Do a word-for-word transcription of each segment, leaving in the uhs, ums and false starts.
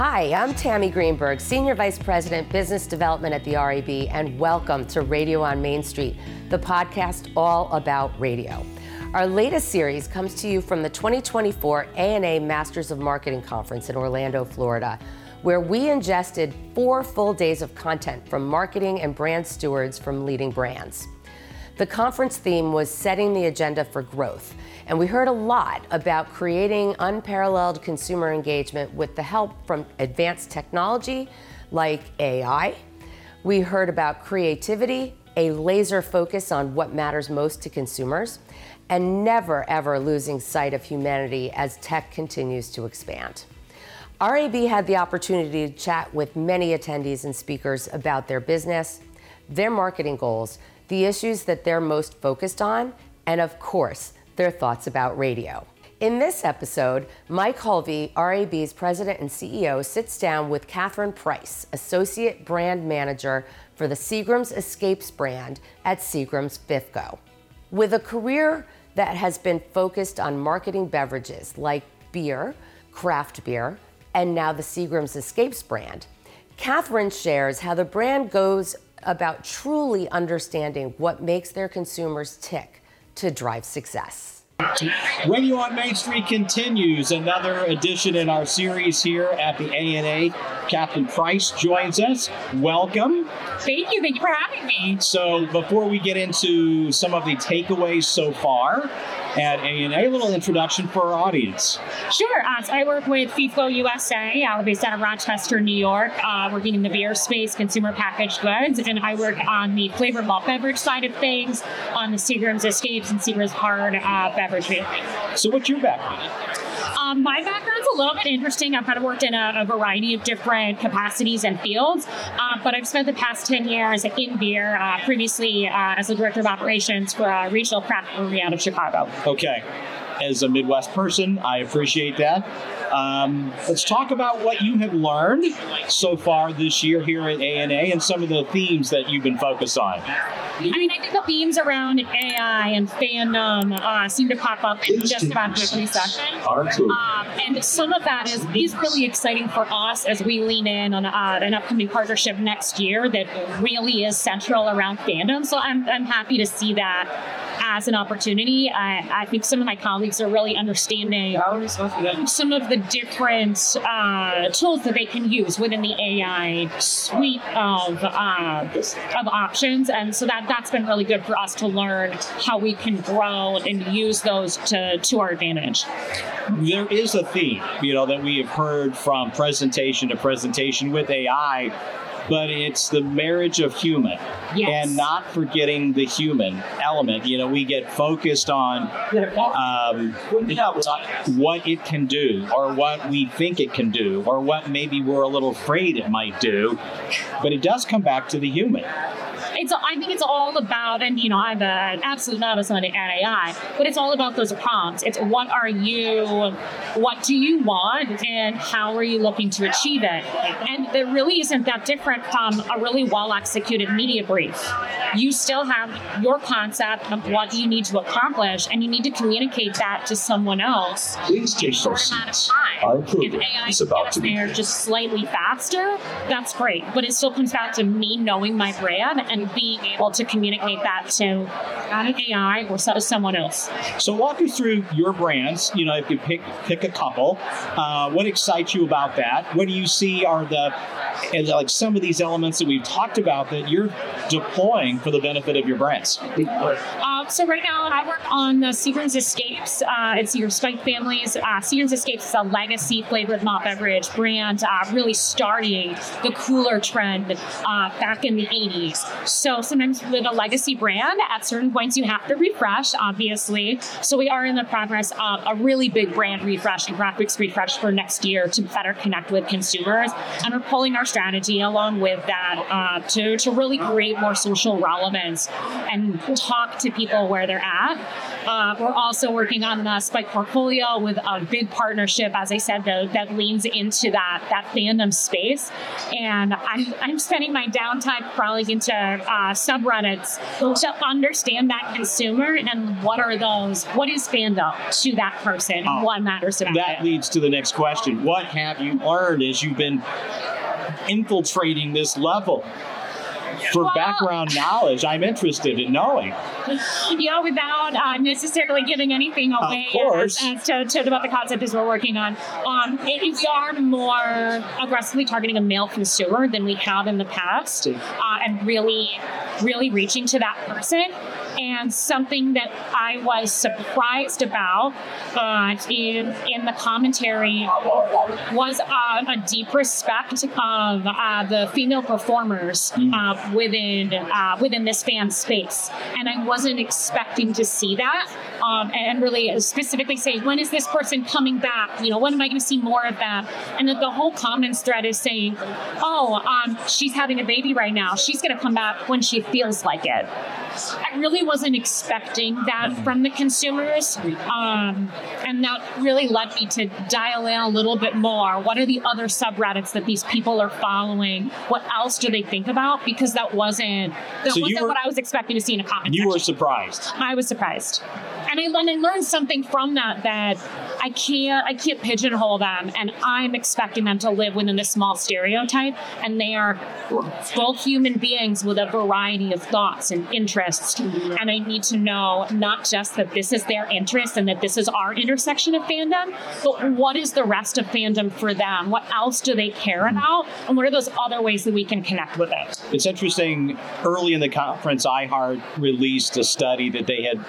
Hi, I'm Tammy Greenberg, Senior Vice President, Business Development at the R A B, and welcome to Radio on Main Street, the podcast all about radio. Our latest series comes to you from the twenty twenty-four A N A Masters of Marketing Conference in Orlando, Florida, where we ingested four full days of content from marketing and brand stewards from leading brands. The conference theme was setting the agenda for growth, and we heard a lot about creating unparalleled consumer engagement with the help from advanced technology like A I. We heard about creativity, a laser focus on what matters most to consumers, and never ever losing sight of humanity as tech continues to expand. R A B had the opportunity to chat with many attendees and speakers about their business, their marketing goals, the issues that they're most focused on, and of course, their thoughts about radio. In this episode, Mike Hulvey, R A B's president and C E O, sits down with Catherine Price, associate brand manager for the Seagram's Escapes brand at Seagram's FIFCO. With a career that has been focused on marketing beverages like beer, craft beer, and now the Seagram's Escapes brand, Catherine shares how the brand goes about truly understanding what makes their consumers tick to drive success. Radio on Main Street continues, another edition in our series here at the A N A. Catherine Price joins us. Welcome. Thank you. Thank you for having me. So before we get into some of the takeaways so far at A N A, a little introduction for our audience. Sure. Uh, so I work with FIFCO U S A. I'm based out of Rochester, New York, uh, working in the beer space, consumer packaged goods, and I work on the flavored malt beverage side of things, on the Seagram's Escapes and Seagram's Hard uh, beverage. So what's your background? Um, my background's a little bit interesting. I've kind of worked in a, a variety of different capacities and fields, uh, but I've spent the past ten years in beer, uh, previously uh, as the director of operations for a regional craft brewery out of Chicago. Okay. As a Midwest person, I appreciate that. Um, let's talk about what you have learned so far this year here at A N A and some of the themes that you've been focused on. I mean, I think the themes around A I and fandom uh, seem to pop up in just about every session. Um, and some of that is, is really exciting for us as we lean in on uh, an upcoming partnership next year that really is central around fandom. So I'm, I'm happy to see that as an opportunity. I, I think some of my colleagues are really understanding some of the different uh, tools that they can use within the A I suite of uh, of options, and so that that's been really good for us to learn how we can grow and use those to to our advantage. There is a theme, you know, that we have heard from presentation to presentation with A I. But it's the marriage of human, yes, and not forgetting the human element. You know, we get focused on um, what it can do, or what we think it can do, or what maybe we're a little afraid it might do. But it does come back to the human. It's, I think it's all about, and you know, I'm an absolute novice on A I, but it's all about those prompts. It's what are you, what do you want, and how are you looking to achieve it? And it really isn't that different from a really well-executed media brief. You still have your concept of what you need to accomplish, and you need to communicate that to someone else. Please take your seats. If A I is about to be there just slightly faster, that's great. But it still comes back to me knowing my brand and being able to communicate that to A I or to someone else. So walk us through your brands. You know, if you pick pick a couple, uh, what excites you about that? What do you see are the and like some of these elements that we've talked about that you're deploying for the benefit of your brands? Uh, so right now I work on the Seagram's Escapes. Uh, it's your Spike families. Uh, Seagram's Escapes is a legacy flavored malt beverage brand, uh, really starting the cooler trend uh, back in the eighties. So sometimes with a legacy brand, at certain points you have to refresh, obviously. So we are in the progress of a really big brand refresh and graphics refresh for next year to better connect with consumers. And we're pulling our strategy along with that uh, to, to really create more social relevance and talk to people people where they're at. Uh, we're also working on the Spike portfolio with a big partnership, as I said, that, that leans into that that fandom space. And I'm, I'm spending my downtime crawling into uh, subreddits to understand that consumer and what are those, what is fandom to that person and oh, what matters to them. That leads to the next question. What have you learned as you've been infiltrating this level? For well, background knowledge, I'm interested in knowing. Yeah, without uh, necessarily giving anything away of course. as, as to, to about the concept as we're working on. Um, it, we are more aggressively targeting a male consumer than we have in the past, uh, and really, really reaching to that person. And something that I was surprised about uh, in in the commentary was uh, a deep respect of uh, the female performers uh, within uh, within this fan space, and I wasn't expecting to see that. Um, and really specifically say, when is this person coming back? You know, when am I going to see more of that? And the, the whole comments thread is saying, oh, um, she's having a baby right now. She's going to come back when she feels like it. I really wasn't expecting that from the consumers. Um, and that really led me to dial in a little bit more. What are the other subreddits that these people are following? What else do they think about? Because that wasn't, that So wasn't were, what I was expecting to see in a comment You section. were surprised. I was surprised. And I, and I learned something from that, that I can't I can't pigeonhole them, and I'm expecting them to live within this small stereotype, and they are full human beings with a variety of thoughts and interests. And I need to know not just that this is their interest and that this is our intersection of fandom, but what is the rest of fandom for them? What else do they care about? And what are those other ways that we can connect with it? It's interesting, early in the conference, iHeart released a study that they had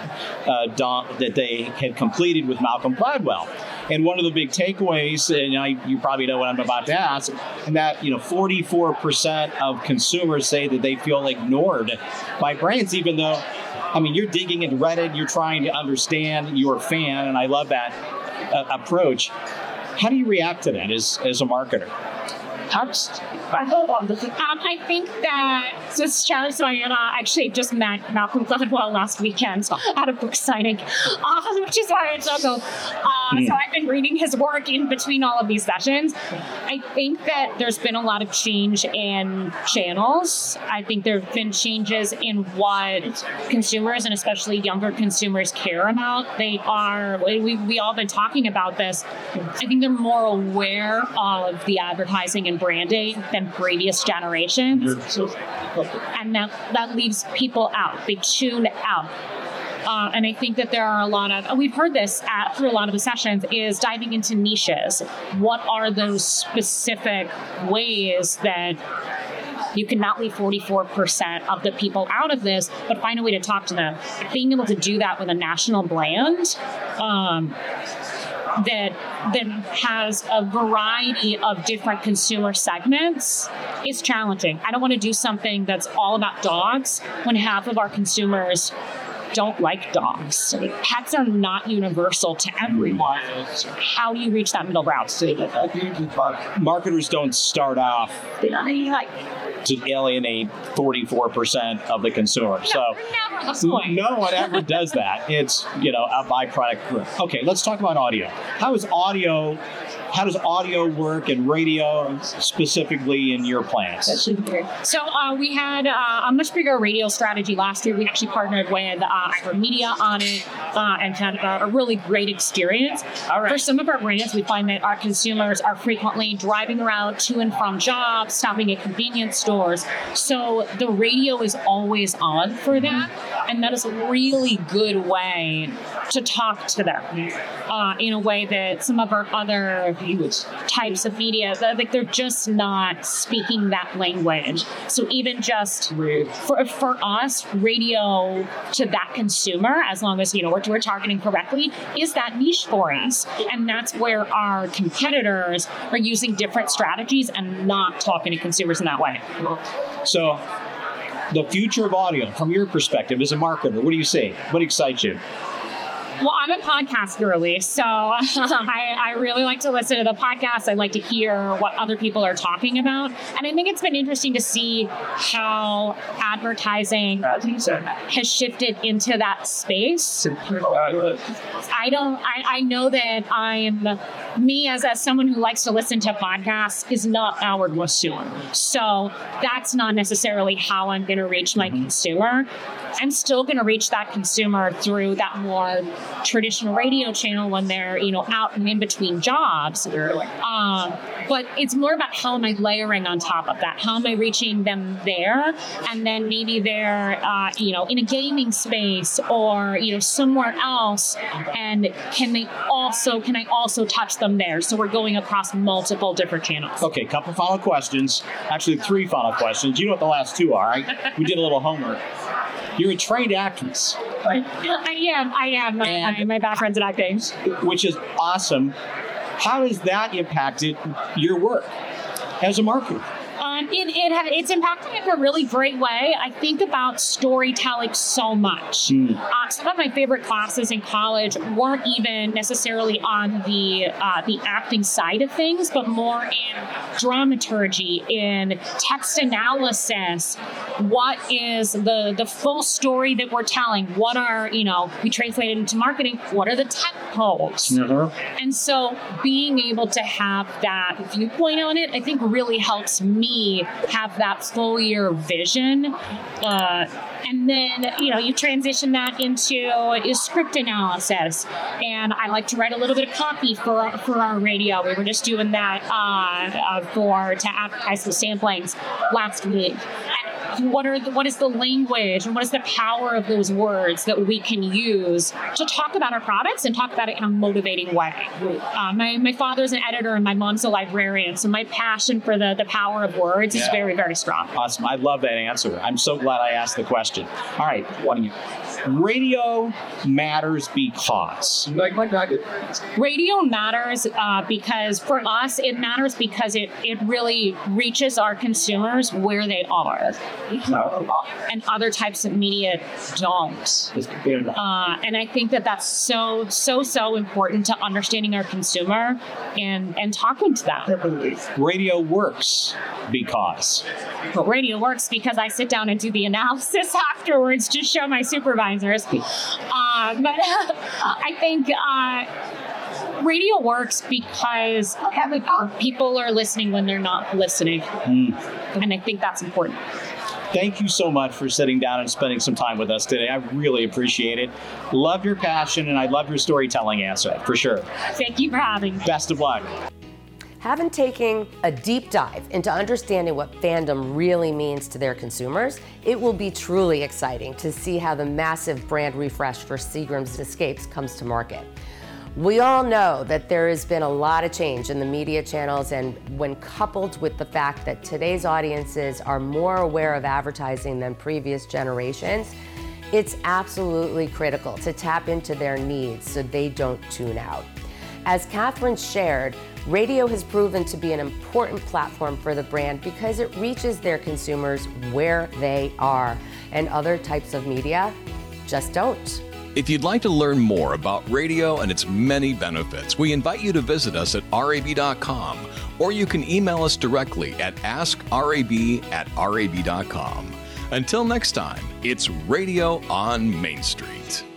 uh, done, that they had completed with Malcolm Gladwell. And one of the big takeaways, and I, you probably know what I'm about to ask, and that, you know, forty-four percent of consumers say that they feel ignored by brands, even though, I mean, you're digging into Reddit, you're trying to understand your fan, and I love that uh, approach. How do you react to that as, as a marketer? Um, I think that this challenge, so I uh, actually just met Malcolm Gladwell last weekend at a book signing, uh, which is why I so uh, mm. So I've been reading his work in between all of these sessions. I think that there's been a lot of change in channels. I think there have been changes in what consumers, and especially younger consumers, care about. They are, we, we all been talking about this. I think they're more aware of the advertising and branding than previous generations. And that, that leaves people out. They tune out. Uh, and I think that there are a lot of, we've heard this at, through a lot of the sessions, is diving into niches. What are those specific ways that you can not leave forty-four percent of the people out of this, but find a way to talk to them? Being able to do that with a national brand, um, that that has a variety of different consumer segments is challenging. I don't want to do something that's all about dogs when half of our consumers don't like dogs. Pets are not universal to everyone. How do you reach that middle ground? Marketers don't start off to alienate forty-four percent of the consumer. No, so no one ever does that. It's, you know, a byproduct. Okay, let's talk about audio. How is audio How does audio work and radio specifically in your plans? So uh, we had uh, a much bigger radio strategy last year. We actually partnered with uh, iHeartMedia on it uh, and had uh, a really great experience. All right. For some of our brands, we find that our consumers are frequently driving around to and from jobs, stopping at convenience stores. So the radio is always on for them. And that is a really good way to talk to them uh, in a way that some of our other types of media, like they're just not speaking that language. So even just for, for us, radio to that consumer, as long as, you know, we're, we're targeting correctly, is that niche for us. And that's where our competitors are using different strategies and not talking to consumers in that way. So the future of audio, from your perspective as a marketer, what do you see? What excites you? Well, I'm a podcast girly, so I, I really like to listen to the podcast. I like to hear what other people are talking about. And I think it's been interesting to see how advertising has shifted into that space. I don't, I, I know that I'm, me as, as someone who likes to listen to podcasts is not our consumer. So that's not necessarily how I'm going to reach my consumer. I'm still going to reach that consumer through that more traditional radio channel when they're, you know, out and in between jobs. Um, but it's more about how am I layering on top of that? How am I reaching them there? And then maybe they're, uh, you know, in a gaming space or, you know, somewhere else. And can they also, can I also touch them there? So we're going across multiple different channels. Okay, couple final questions. Actually, three final questions. You know what the last two are. I, we did a little homework. You're a trained actress. I am. I am. My, my background's in acting. Which is awesome. How has that impacted your work as a marketer? Um, it, it ha- it's impacted in a really great way. I think about storytelling so much. Mm. Uh, some of my favorite classes in college weren't even necessarily on the uh, the acting side of things, but more in dramaturgy, in text analysis. What is the the full story that we're telling? What are, you know, we translate it into marketing. What are the tech poles? Mm-hmm. And so being able to have that viewpoint on it, I think really helps me have that full year vision. Uh, and then, you know, you transition that into uh, script analysis. And I like to write a little bit of copy for, for our radio. We were just doing that uh, uh, for to advertise some samplings last week. What are the, what is the language and what is the power of those words that we can use to talk about our products and talk about it in a motivating way? Uh, my, my father's an editor and my mom's a librarian, so my passion for the, the power of words yeah. is very, very strong. Awesome. I love that answer. I'm so glad I asked the question. All right, what do you? Radio matters because. Radio matters uh, because for us, it matters because it, it really reaches our consumers where they are. And other types of media don't. Uh, and I think that that's so, so, so important to understanding our consumer and, and talking to them. Radio works because. But radio works because I sit down and do the analysis afterwards to show my supervisors. Uh, but I think uh, radio works because people are listening when they're not listening. Mm. And I think that's important. Thank you so much for sitting down and spending some time with us today. I really appreciate it. Love your passion, and I love your storytelling answer, for sure. Thank you for having me. Best of luck. Having taken a deep dive into understanding what fandom really means to their consumers, it will be truly exciting to see how the massive brand refresh for Seagram's Escapes comes to market. We all know that there has been a lot of change in the media channels, and when coupled with the fact that today's audiences are more aware of advertising than previous generations, it's absolutely critical to tap into their needs so they don't tune out. As Catherine shared, radio has proven to be an important platform for the brand because it reaches their consumers where they are, and other types of media just don't. If you'd like to learn more about radio and its many benefits, we invite you to visit us at R A B dot com, or you can email us directly at ask R A B at R A B dot com. Until next time, it's Radio on Main Street.